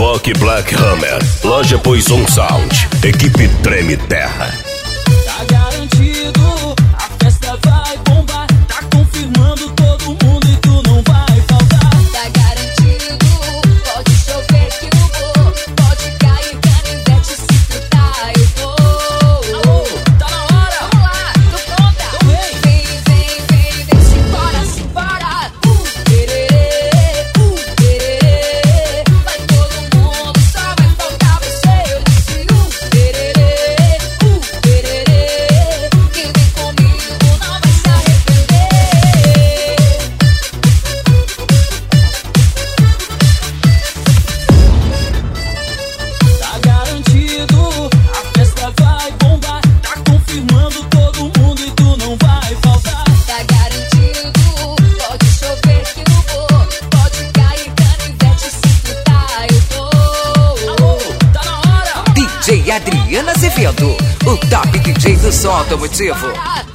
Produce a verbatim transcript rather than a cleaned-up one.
Rock Black Hammer, Loja Poison Sound, equipe Treme Terra. Tá garantido, a festa vai bombar. Tá confirmando todo mundo e tu não vai faltar. Tá garantido, pode chover que eu vou. Pode cair canivete se fritar, eu vou. Alô, tá na hora. Vamos lá, tô pronta. Então vem. Vem, vem, vem, vem, simbora, simbora. Uh, tererê, uh, tererê. Vai todo mundo, só vai faltar você. Eu disse uh, tererê, uh, tererê. Quem vem comigo não vai se arrepender. Tá garantido, a festa vai bombar. Tá confirmando todo mundo e tu não vai faltar. Tá garantido, pode chover que eu vou. Pode cair canivete se fritar, eu vou. Alô, tá na hora. D J Adriana Azevedo, o top D J do som automotivo.